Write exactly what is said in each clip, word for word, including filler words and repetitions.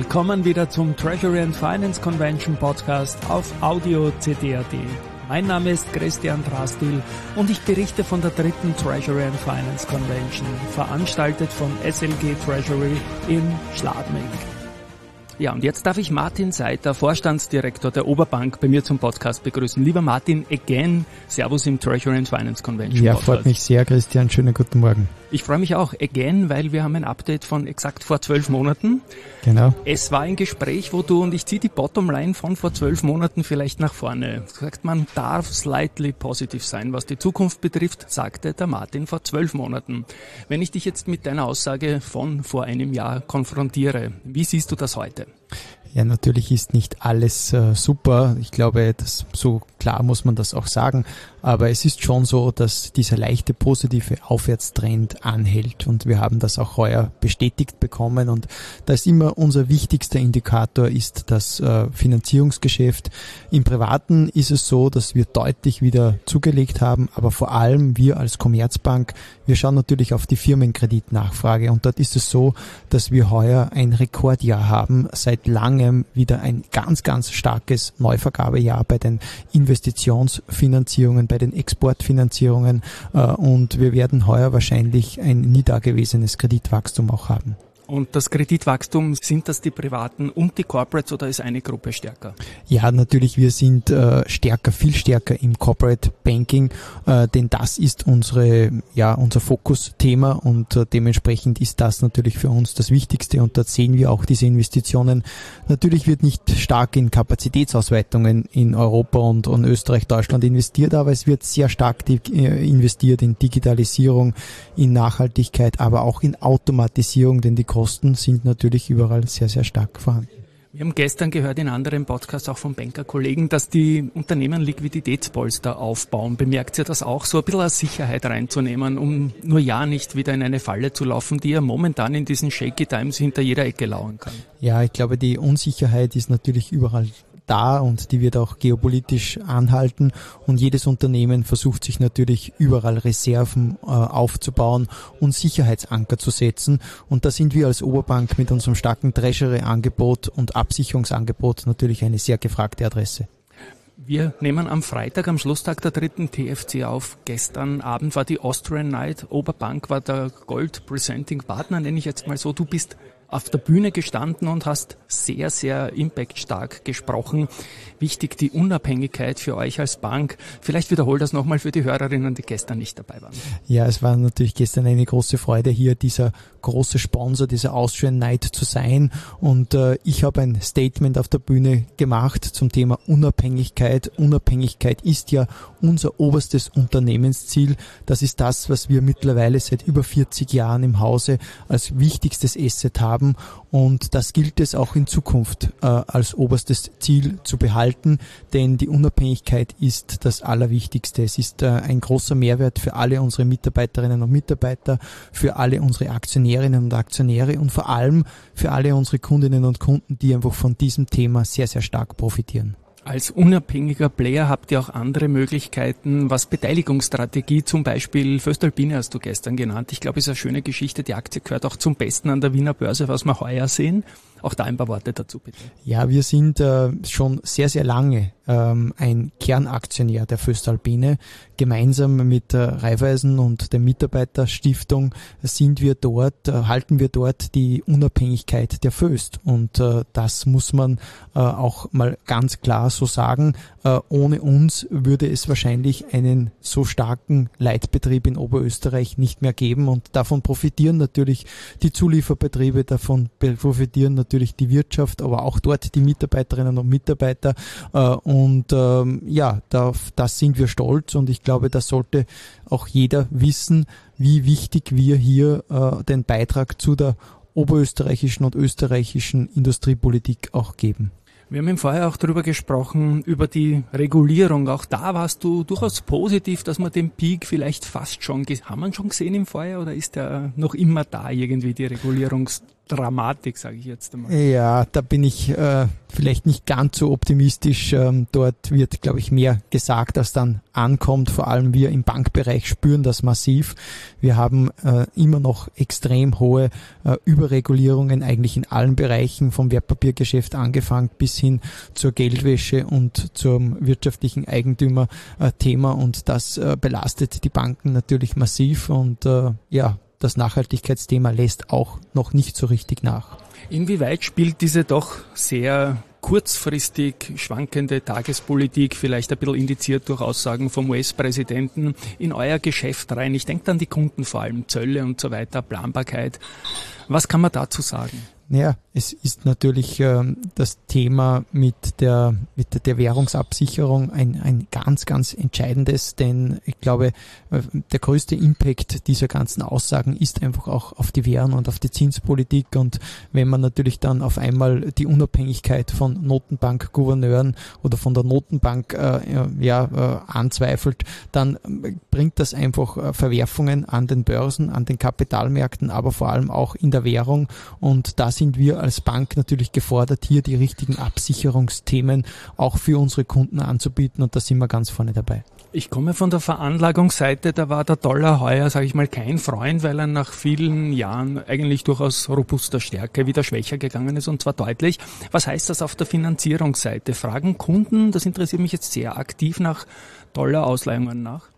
Willkommen wieder zum Treasury and Finance Convention Podcast auf Audio C D punkt A T. Mein Name ist Christian Drastil und ich berichte von der dritten Treasury and Finance Convention, veranstaltet von S L G Treasury in Schladming. Ja, und jetzt darf ich Martin Seiter, Vorstandsdirektor der Oberbank, bei mir zum Podcast begrüßen. Lieber Martin, again, Servus im Treasury and Finance Convention Ja, Podcast. freut mich sehr, Christian. Schönen guten Morgen. Ich freue mich auch, again, weil wir haben ein Update von exakt vor zwölf Monaten. Genau. Es war ein Gespräch, wo du, und ich ziehe die Bottomline von vor zwölf Monaten vielleicht nach vorne. Sagt, man darf slightly positiv sein, was die Zukunft betrifft, sagte der Martin vor zwölf Monaten. Wenn ich dich jetzt mit deiner Aussage von vor einem Jahr konfrontiere, wie siehst du das heute? Ja, natürlich ist nicht alles äh, super. Ich glaube, das, so klar muss man das auch sagen. Aber es ist schon so, dass dieser leichte positive Aufwärtstrend anhält. Und wir haben das auch heuer bestätigt bekommen. Und da ist immer unser wichtigster Indikator ist das äh, Finanzierungsgeschäft. Im Privaten ist es so, dass wir deutlich wieder zugelegt haben. Aber vor allem wir als Commerzbank, wir schauen natürlich auf die Firmenkreditnachfrage. Und dort ist es so, dass wir heuer ein Rekordjahr haben, seit langem wieder ein ganz, ganz starkes Neuvergabejahr bei den Investitionsfinanzierungen, bei den Exportfinanzierungen und wir werden heuer wahrscheinlich ein nie dagewesenes Kreditwachstum auch haben. Und das Kreditwachstum, sind das die Privaten und die Corporates oder ist eine Gruppe stärker? Ja, natürlich, wir sind äh, stärker, viel stärker im Corporate Banking, äh, denn das ist unsere, ja, unser Fokusthema und äh, dementsprechend ist das natürlich für uns das Wichtigste und dort sehen wir auch diese Investitionen. Natürlich wird nicht stark in Kapazitätsausweitungen in Europa und, und Österreich, Deutschland investiert, aber es wird sehr stark die, äh, investiert in Digitalisierung, in Nachhaltigkeit, aber auch in Automatisierung, denn die Kosten sind natürlich überall sehr, sehr stark vorhanden. Wir haben gestern gehört in anderen Podcasts auch von Bankerkollegen, dass die Unternehmen Liquiditätspolster aufbauen. Bemerkt ihr das auch, so ein bisschen als Sicherheit reinzunehmen, um nur ja nicht wieder in eine Falle zu laufen, die ja momentan in diesen shaky times hinter jeder Ecke lauern kann? Ja, ich glaube, die Unsicherheit ist natürlich überall da und die wird auch geopolitisch anhalten und jedes Unternehmen versucht sich natürlich überall Reserven äh, aufzubauen und Sicherheitsanker zu setzen und da sind wir als Oberbank mit unserem starken Treasury-Angebot und Absicherungsangebot natürlich eine sehr gefragte Adresse. Wir nehmen am Freitag, am Schlusstag der dritten T F C auf. Gestern Abend war die Austrian Night. Oberbank war der Gold Presenting Partner, nenne ich jetzt mal so. Du bist auf der Bühne gestanden und hast sehr, sehr impactstark gesprochen. Wichtig die Unabhängigkeit für euch als Bank. Vielleicht wiederhol das nochmal für die Hörerinnen, die gestern nicht dabei waren. Ja, es war natürlich gestern eine große Freude, hier dieser große Sponsor dieser Austrian Night zu sein. Und äh, ich habe ein Statement auf der Bühne gemacht zum Thema Unabhängigkeit. Unabhängigkeit ist ja unser oberstes Unternehmensziel. Das ist das, was wir mittlerweile seit über vierzig Jahren im Hause als wichtigstes Asset haben. Und das gilt es auch in Zukunft äh, als oberstes Ziel zu behalten, denn die Unabhängigkeit ist das Allerwichtigste. Es ist äh, ein großer Mehrwert für alle unsere Mitarbeiterinnen und Mitarbeiter, für alle unsere Aktionärinnen und Aktionäre und vor allem für alle unsere Kundinnen und Kunden, die einfach von diesem Thema sehr, sehr stark profitieren. Als unabhängiger Player habt ihr auch andere Möglichkeiten, was Beteiligungsstrategie, zum Beispiel Voestalpine hast du gestern genannt. Ich glaube, es ist eine schöne Geschichte. Die Aktie gehört auch zum Besten an der Wiener Börse, was wir heuer sehen. Auch da ein paar Worte dazu, bitte. Ja, wir sind äh, schon sehr, sehr lange ähm, ein Kernaktionär der Voestalpine. Gemeinsam mit der Raiffeisen und der Mitarbeiterstiftung sind wir dort, äh, halten wir dort die Unabhängigkeit der Voest. Und äh, das muss man äh, auch mal ganz klar so sagen. Äh, ohne uns würde es wahrscheinlich einen so starken Leitbetrieb in Oberösterreich nicht mehr geben. Und davon profitieren natürlich die Zulieferbetriebe, davon profitieren natürlich die Wirtschaft, aber auch dort die Mitarbeiterinnen und Mitarbeiter. Äh, und ähm, ja, auf das sind wir stolz und ich glaube, das sollte auch jeder wissen, wie wichtig wir hier äh, den Beitrag zu der oberösterreichischen und österreichischen Industriepolitik auch geben. Wir haben im Vorher auch darüber gesprochen, über die Regulierung. Auch da warst du durchaus positiv, dass wir den Peak vielleicht fast schon, haben wir schon gesehen im Vorher oder ist der noch immer da irgendwie, die Regulierungs Dramatik, sage ich jetzt einmal. Ja, da bin ich äh, vielleicht nicht ganz so optimistisch. Ähm, dort wird, glaube ich, mehr gesagt, als dann ankommt. Vor allem wir im Bankbereich spüren das massiv. Wir haben äh, immer noch extrem hohe äh, Überregulierungen, eigentlich in allen Bereichen, vom Wertpapiergeschäft angefangen bis hin zur Geldwäsche und zum wirtschaftlichen Eigentümer-Thema. Und das äh, belastet die Banken natürlich massiv. Und äh, ja, das Nachhaltigkeitsthema lässt auch noch nicht so richtig nach. Inwieweit spielt diese doch sehr kurzfristig schwankende Tagespolitik, vielleicht ein bisschen indiziert durch Aussagen vom U S-Präsidenten, in euer Geschäft rein? Ich denke an die Kunden vor allem, Zölle und so weiter, Planbarkeit. Was kann man dazu sagen? Ja, es ist natürlich ähm, das Thema mit der mit der Währungsabsicherung ein ein ganz, ganz entscheidendes, denn ich glaube, äh, der größte Impact dieser ganzen Aussagen ist einfach auch auf die Währung und auf die Zinspolitik. Und wenn man natürlich dann auf einmal die Unabhängigkeit von Notenbankgouverneuren oder von der Notenbank äh, ja, äh, anzweifelt, dann bringt das einfach äh, Verwerfungen an den Börsen, an den Kapitalmärkten, aber vor allem auch in der Währung. Und da sind wir als Bank natürlich gefordert, hier die richtigen Absicherungsthemen auch für unsere Kunden anzubieten, und da sind wir ganz vorne dabei. Ich komme von der Veranlagungsseite, da war der Dollar heuer, sage ich mal, kein Freund, weil er nach vielen Jahren eigentlich durchaus robuster Stärke wieder schwächer gegangen ist, und zwar deutlich. Was heißt das auf der Finanzierungsseite? Fragen Kunden, das interessiert mich jetzt sehr, aktiv nach Dollar-Ausleihungen nach?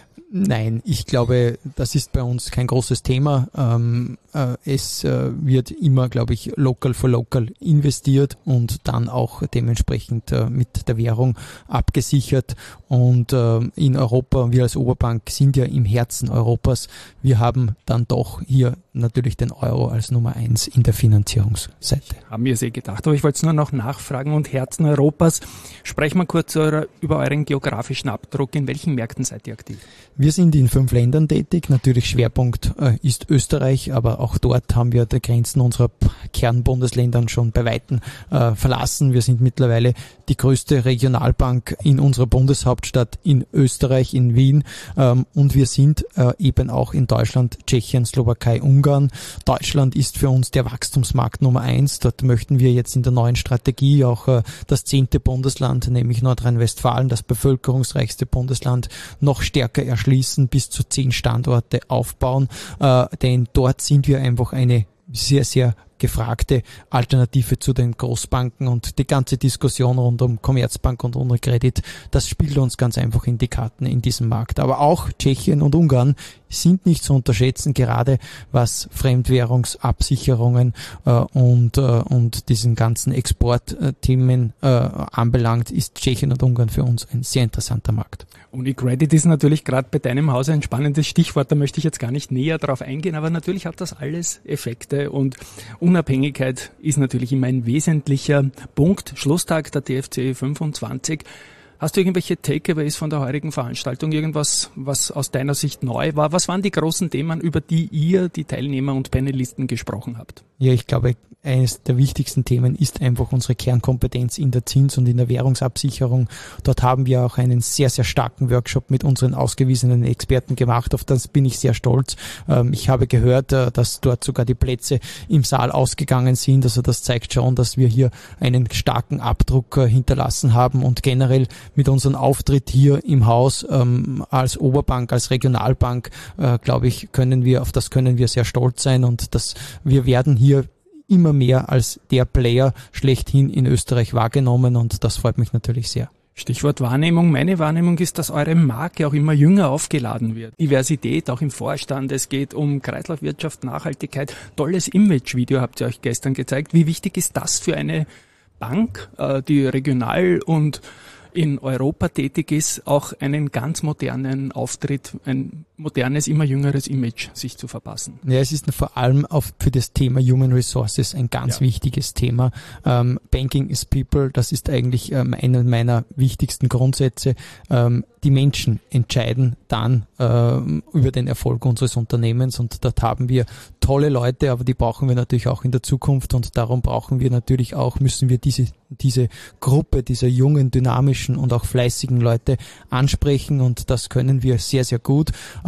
Nein, ich glaube, das ist bei uns kein großes Thema. Ähm, äh, es äh, wird immer, glaube ich, local for local investiert und dann auch dementsprechend äh, mit der Währung abgesichert. Und äh, in Europa, wir als Oberbank sind ja im Herzen Europas. Wir haben dann doch hier natürlich den Euro als Nummer eins in der Finanzierungsseite. Haben wir es eh gedacht, aber ich wollte es nur noch nachfragen. Und Herzen Europas, sprechen wir kurz eure, über euren geografischen Abdruck. In welchen Märkten seid ihr aktiv? Wir sind in fünf Ländern tätig. Natürlich Schwerpunkt äh, ist Österreich, aber auch dort haben wir die Grenzen unserer Kernbundesländern schon bei Weitem äh, verlassen. Wir sind mittlerweile die größte Regionalbank in unserer Bundeshauptstadt in Österreich, in Wien. Ähm, und wir sind äh, eben auch in Deutschland, Tschechien, Slowakei, Ungarn. Deutschland ist für uns der Wachstumsmarkt Nummer eins. Dort möchten wir jetzt in der neuen Strategie auch äh, das zehnte Bundesland, nämlich Nordrhein-Westfalen, das bevölkerungsreichste Bundesland, noch stärker erschließen, bis zu zehn Standorte aufbauen. Äh, denn dort sind wir einfach eine sehr, sehr gefragte Alternative zu den Großbanken, und die ganze Diskussion rund um Commerzbank und Unicredit, das spielt uns ganz einfach in die Karten in diesem Markt. Aber auch Tschechien und Ungarn sind nicht zu unterschätzen, gerade was Fremdwährungsabsicherungen äh, und, äh, und diesen ganzen Exportthemen äh, anbelangt, ist Tschechien und Ungarn für uns ein sehr interessanter Markt. Unicredit ist natürlich gerade bei deinem Haus ein spannendes Stichwort, da möchte ich jetzt gar nicht näher drauf eingehen, aber natürlich hat das alles Effekte, und Unabhängigkeit ist natürlich immer ein wesentlicher Punkt. Schlusstag der T F C fünfundzwanzig. Hast du irgendwelche Takeaways von der heurigen Veranstaltung? Irgendwas, was aus deiner Sicht neu war? Was waren die großen Themen, über die ihr, die Teilnehmer und Panelisten, gesprochen habt? Ja, ich glaube, eines der wichtigsten Themen ist einfach unsere Kernkompetenz in der Zins- und in der Währungsabsicherung. Dort haben wir auch einen sehr, sehr starken Workshop mit unseren ausgewiesenen Experten gemacht. Auf das bin ich sehr stolz. Ich habe gehört, dass dort sogar die Plätze im Saal ausgegangen sind. Also das zeigt schon, dass wir hier einen starken Abdruck hinterlassen haben, und generell mit unserem Auftritt hier im Haus ähm, als Oberbank, als Regionalbank, äh, glaube ich, können wir, auf das können wir sehr stolz sein, und dass wir werden hier immer mehr als der Player schlechthin in Österreich wahrgenommen, und das freut mich natürlich sehr. Stichwort Wahrnehmung. Meine Wahrnehmung ist, dass eure Marke auch immer jünger aufgeladen wird. Diversität auch im Vorstand. Es geht um Kreislaufwirtschaft, Nachhaltigkeit. Tolles Image-Video habt ihr euch gestern gezeigt. Wie wichtig ist das für eine Bank, die regional und in Europa tätig ist, auch einen ganz modernen Auftritt, ein modernes, immer jüngeres Image sich zu verpassen? Ja, es ist vor allem auf, für das Thema Human Resources ein ganz ja. wichtiges Thema. Ähm, Banking is People, das ist eigentlich ähm, einer meiner wichtigsten Grundsätze. Ähm, die Menschen entscheiden dann ähm, über den Erfolg unseres Unternehmens, und dort haben wir tolle Leute, aber die brauchen wir natürlich auch in der Zukunft, und darum brauchen wir natürlich auch, müssen wir diese diese Gruppe dieser jungen, dynamischen und auch fleißigen Leute ansprechen, und das können wir sehr, sehr gut.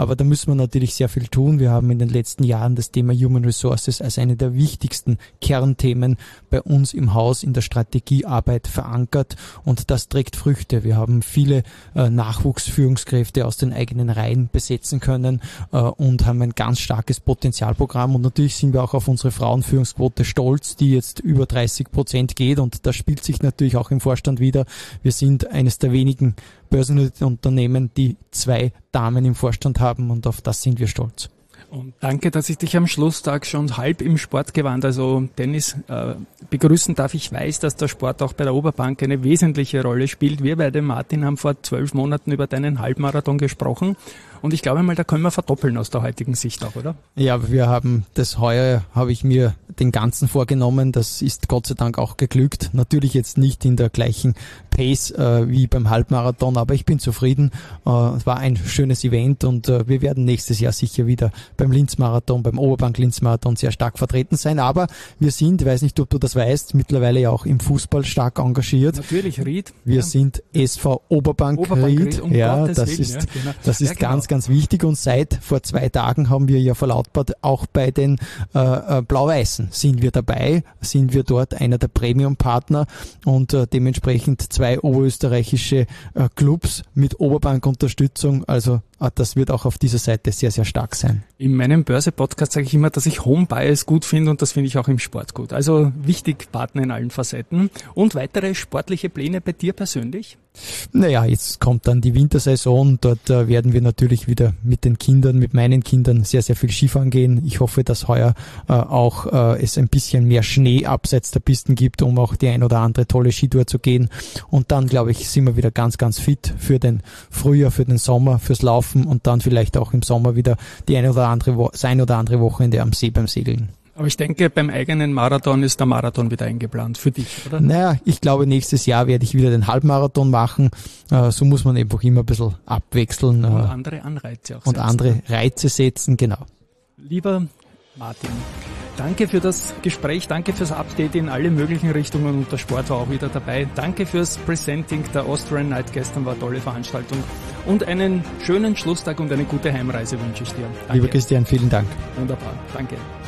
Aber da müssen wir natürlich sehr viel tun. Wir haben in den letzten Jahren das Thema Human Resources als eine der wichtigsten Kernthemen bei uns im Haus in der Strategiearbeit verankert und das trägt Früchte. Wir haben viele äh, Nachwuchsführungskräfte aus den eigenen Reihen besetzen können äh, und haben ein ganz starkes Potenzialprogramm und natürlich sind wir auch auf unsere Frauenführungsquote stolz, die jetzt über dreißig Prozent geht und das spielt sich natürlich auch im Vorstand wieder. Wir sind eines der wenigen börsennotierten Unternehmen, die zwei Damen im Vorstand haben und auf das sind wir stolz. Und danke, dass ich dich am Schlusstag schon halb im Sportgewand, also Tennis, äh, begrüßen darf. Ich weiß, dass der Sport auch bei der Oberbank eine wesentliche Rolle spielt. Wir beide, Martin, haben vor zwölf Monaten über deinen Halbmarathon gesprochen. Und ich glaube mal, da können wir verdoppeln aus der heutigen Sicht auch, oder? Ja, wir haben das heuer, habe ich mir den ganzen vorgenommen. Das ist Gott sei Dank auch geglückt. Natürlich jetzt nicht in der gleichen Pace äh, wie beim Halbmarathon, aber ich bin zufrieden. Äh, es war ein schönes Event und äh, wir werden nächstes Jahr sicher wieder beim Linz-Marathon, beim Oberbank-Linz-Marathon sehr stark vertreten sein. Aber wir sind, ich weiß nicht, ob du das weißt, mittlerweile ja auch im Fußball stark engagiert. Natürlich, Ried. Wir ja. sind S V Oberbank, Oberbank Ried. Ried. Um ja, Gottes das Willen, ist, ja, genau. das ist ja, genau. ganz, ganz wichtig und seit vor zwei Tagen haben wir ja verlautbart, auch bei den äh, Blau-Weißen sind wir dabei, sind wir dort einer der Premium-Partner und äh, dementsprechend zwei oberösterreichische äh, Clubs mit Oberbank-Unterstützung, also äh, das wird auch auf dieser Seite sehr, sehr stark sein. In meinem Börse-Podcast sage ich immer, dass ich Home-Bias gut finde und das finde ich auch im Sport gut. Also wichtig, Partner in allen Facetten. Und weitere sportliche Pläne bei dir persönlich? Naja, jetzt kommt dann die Wintersaison. Dort äh, werden wir natürlich wieder mit den Kindern, mit meinen Kindern sehr, sehr viel Skifahren gehen. Ich hoffe, dass heuer äh, auch äh, es ein bisschen mehr Schnee abseits der Pisten gibt, um auch die ein oder andere tolle Skitour zu gehen. Und dann, glaube ich, sind wir wieder ganz, ganz fit für den Frühjahr, für den Sommer, fürs Laufen und dann vielleicht auch im Sommer wieder die eine oder andere Wo- das ein oder andere Wochenende am See beim Segeln. Aber ich denke, beim eigenen Marathon ist der Marathon wieder eingeplant für dich, oder? Naja, ich glaube, nächstes Jahr werde ich wieder den Halbmarathon machen. Äh, so muss man einfach immer ein bisschen abwechseln. Äh, und andere Anreize auch Und setzen. andere Reize setzen, genau. Lieber Martin, danke für das Gespräch, danke fürs Update in alle möglichen Richtungen und der Sport war auch wieder dabei. Danke fürs Presenting der Austrian Night gestern, war eine tolle Veranstaltung. Und einen schönen Schlusstag und eine gute Heimreise wünsche ich dir. Danke. Lieber Christian, vielen Dank. Wunderbar, danke.